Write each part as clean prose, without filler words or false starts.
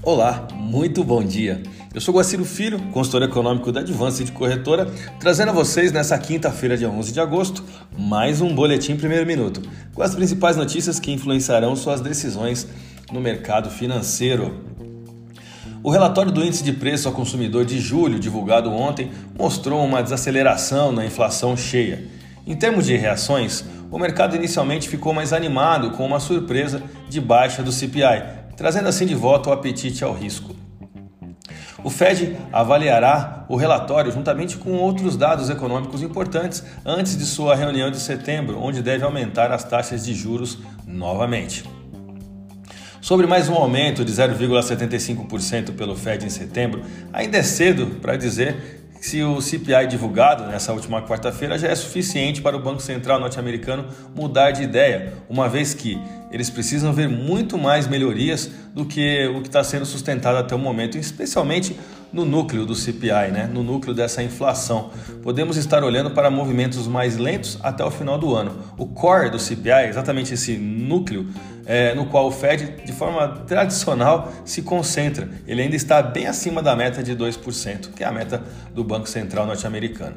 Olá, muito bom dia. Eu sou Guaciro Filho, consultor econômico da Advanced Corretora, trazendo a vocês nessa quinta-feira, dia 11 de agosto, mais um Boletim Primeiro Minuto, com as principais notícias que influenciarão suas decisões no mercado financeiro. O relatório do Índice de Preço ao Consumidor de julho, divulgado ontem, mostrou uma desaceleração na inflação cheia. Em termos de reações, o mercado inicialmente ficou mais animado com uma surpresa de baixa do CPI, trazendo assim de volta o apetite ao risco. O Fed avaliará o relatório juntamente com outros dados econômicos importantes antes de sua reunião de setembro, onde deve aumentar as taxas de juros novamente. Sobre mais um aumento de 0,75% pelo Fed em setembro, ainda é cedo para dizer se o CPI divulgado nessa última quarta-feira já é suficiente para o Banco Central norte-americano mudar de ideia, uma vez que eles precisam ver muito mais melhorias do que o que está sendo sustentado até o momento, especialmente no núcleo do CPI, no núcleo dessa inflação. Podemos estar olhando para movimentos mais lentos até o final do ano. O core do CPI é exatamente esse núcleo no qual o Fed, de forma tradicional, se concentra. Ele ainda está bem acima da meta de 2%, que é a meta do Banco Central norte-americano.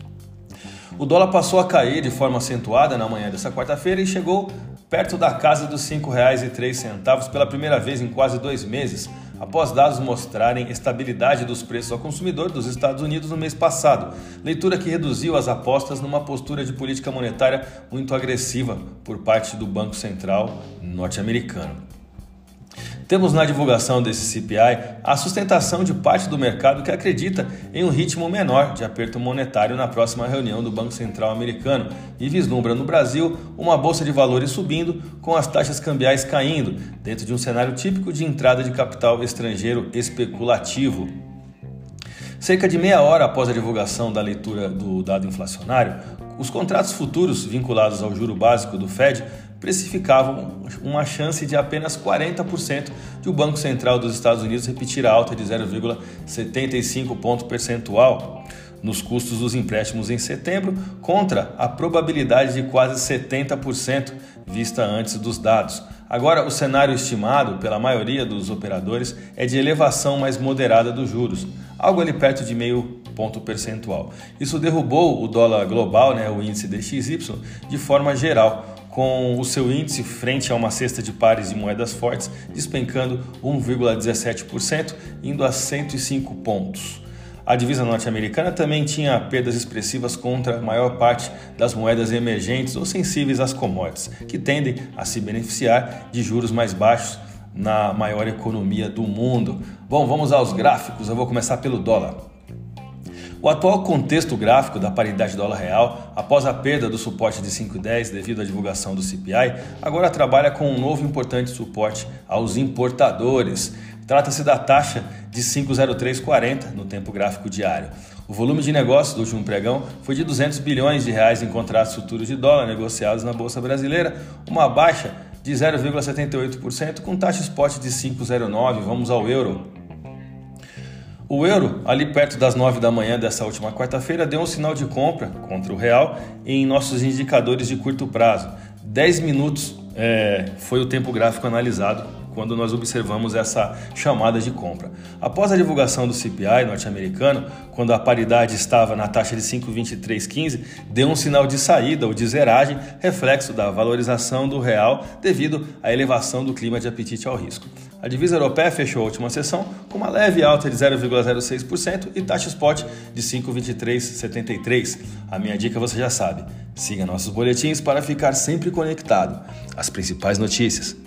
O dólar passou a cair de forma acentuada na manhã dessa quarta-feira e chegou perto da casa dos R$ 5,03 pela primeira vez em quase 2 meses, após dados mostrarem estabilidade dos preços ao consumidor dos Estados Unidos no mês passado, leitura que reduziu as apostas numa postura de política monetária muito agressiva por parte do Banco Central norte-americano. Temos na divulgação desse CPI a sustentação de parte do mercado que acredita em um ritmo menor de aperto monetário na próxima reunião do Banco Central americano e vislumbra no Brasil uma bolsa de valores subindo com as taxas cambiais caindo, dentro de um cenário típico de entrada de capital estrangeiro especulativo. Cerca de meia hora após a divulgação da leitura do dado inflacionário, os contratos futuros vinculados ao juro básico do Fed precificavam uma chance de apenas 40% de o Banco Central dos Estados Unidos repetir a alta de 0,75 ponto percentual nos custos dos empréstimos em setembro, contra a probabilidade de quase 70% vista antes dos dados. Agora, o cenário estimado pela maioria dos operadores é de elevação mais moderada dos juros, algo ali perto de meio ponto percentual. Isso derrubou o dólar global, o índice DXY, de forma geral, com o seu índice frente a uma cesta de pares de moedas fortes despencando 1,17%, indo a 105 pontos. A divisa norte-americana também tinha perdas expressivas contra a maior parte das moedas emergentes ou sensíveis às commodities, que tendem a se beneficiar de juros mais baixos na maior economia do mundo. Bom, vamos aos gráficos. Eu vou começar pelo dólar. O atual contexto gráfico da paridade dólar-real, após a perda do suporte de 5,10 devido à divulgação do CPI, agora trabalha com um novo importante suporte aos importadores. Trata-se da taxa de 5,0340 no tempo gráfico diário. O volume de negócios do último pregão foi de 200 bilhões de reais em contratos futuros de dólar negociados na Bolsa Brasileira, uma baixa de 0,78% com taxa spot de 5,09. Vamos ao euro. O euro, ali perto das 9 da manhã dessa última quarta-feira, deu um sinal de compra contra o real em nossos indicadores de curto prazo. 10 minutos foi o tempo gráfico analisado quando nós observamos essa chamada de compra. Após a divulgação do CPI norte-americano, quando a paridade estava na taxa de 5,2315, deu um sinal de saída ou de zeragem, reflexo da valorização do real devido à elevação do clima de apetite ao risco. A divisa europeia fechou a última sessão com uma leve alta de 0,06% e taxa spot de 5,2373. A minha dica você já sabe, siga nossos boletins para ficar sempre conectado às principais notícias.